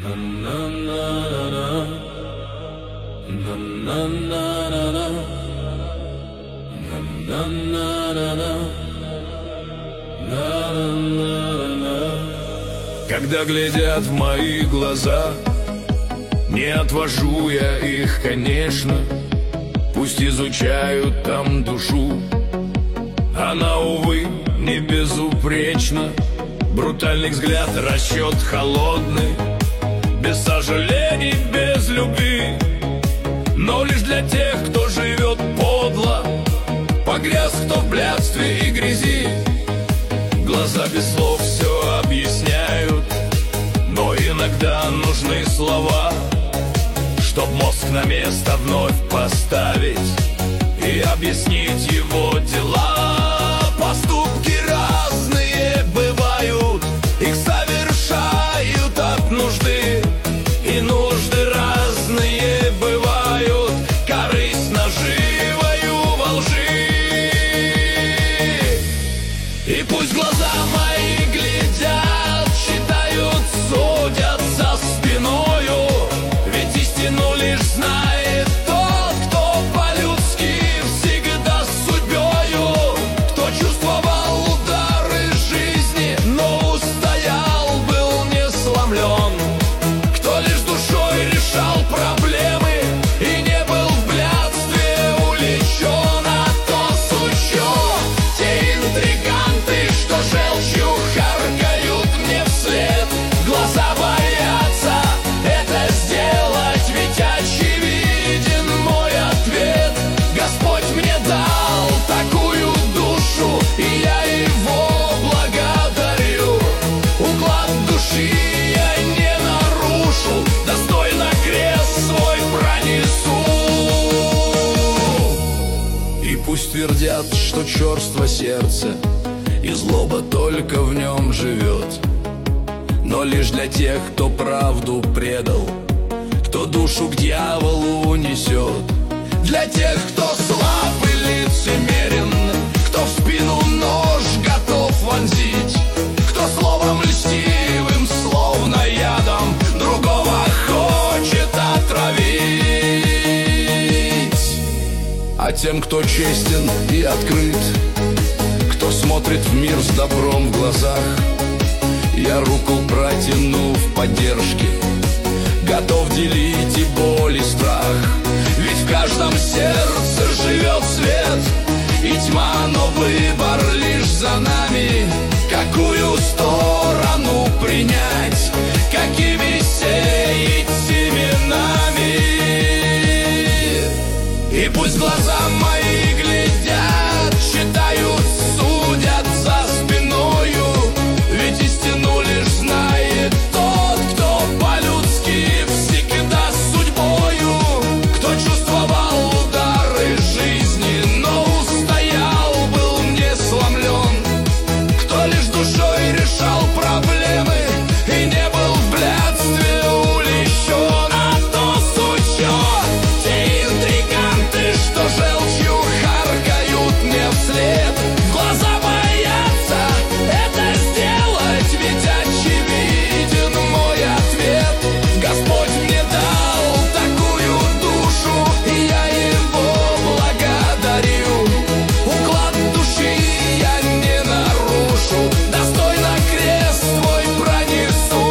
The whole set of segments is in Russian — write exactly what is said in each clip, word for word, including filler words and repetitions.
Когда глядят в мои глаза, не отвожу я их, конечно. Пусть изучают там душу, она, увы, не безупречна. Брутальный взгляд, расчет холодный, без сожалений, без любви. Но лишь для тех, кто живет подло, погряз кто в блядстве и грязи. Глаза без слов все объясняют, но иногда нужны слова, чтоб мозг на место вновь поставить и объяснить его дела. Поступки разные бывают, их совершают от нужды, и нужды разные бывают, корысть наживою во лжи. И пусть глаза мои глядят, считают, судят за спиною, ведь истину лишь знает тот, кто по-людски всегда с судьбою, кто чувствовал удары жизни, но устоял, был не сломлен, кто лишь душой решал проблемы и не был в блядстве уличен. А то сучо, те интриганты, что желчью харкают мне вслед, глаза боятся это сделать, ведь очевиден мой ответ. Господь мне дал такую душу, и я его благодарю. Уклад души я не нарушу, достойно крест свой пронесу. И пусть твердят, что черство сердце и злоба только в нем живет, но лишь для тех, кто правду предал, кто душу к дьяволу несет. Для тех, кто слаб и лицемерен, кто в спину нож готов вонзить, кто словом льстивым, словно ядом, другого хочет отравить. А тем, кто честен и открыт, кто смотрит в мир с добром в глазах, я руку протяну в поддержке, готов делить и боль, и страх. Ведь в каждом сердце живет свет и тьма, но выбор лишь за нами. Какую сторону принять, какими сеять семенами. И пусть глаза мои глядят, считают, судят за спиною, ведь истину лишь знает тот, кто по-людски всегда с судьбою, кто чувствовал удары жизни, но устоял, был не сломлен, кто лишь душой решал проблемы и не был в блядстве уличен. А то сучо, те интриганты, что желчью харкают мне вслед, глаза боятся это сделать, ведь очевиден мой ответ. Господь мне дал такую душу, и я его благодарю. Уклад души я не нарушу, достойно крест свой пронесу.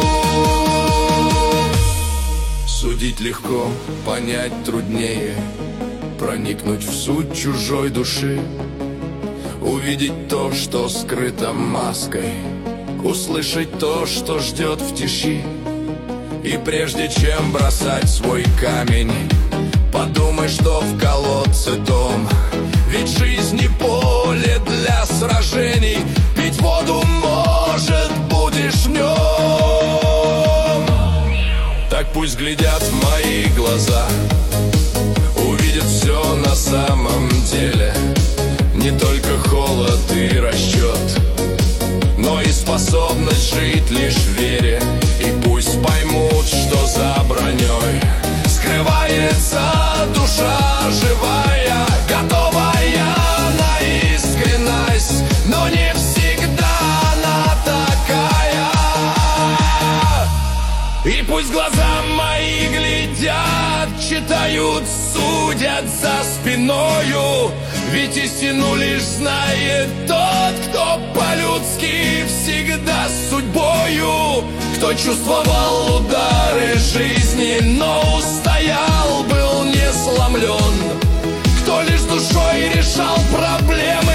Судить легко, понять труднее, проникнуть в суть чужой души, увидеть то, что скрыто маской, услышать то, что ждет в тиши. И прежде чем бросать свой камень, подумай, что в колодце дом. Ведь жизнь не поле для сражений, пить воду, может, будешь в нем. Так пусть глядят в мои глаза, увидят все на самом деле. Не только холод и расчет, но и способность жить лишь в вере. И пусть поймут, что за броней скрывается душа живая, готовая на искренность, но не всегда она такая. И пусть Пусть глаза мои глядят, читают, судят за спиною. Ведь истину лишь знает тот, кто по-людски всегда с судьбою. Кто чувствовал удары жизни, но устоял, был не сломлен. Кто лишь душой решал проблемы,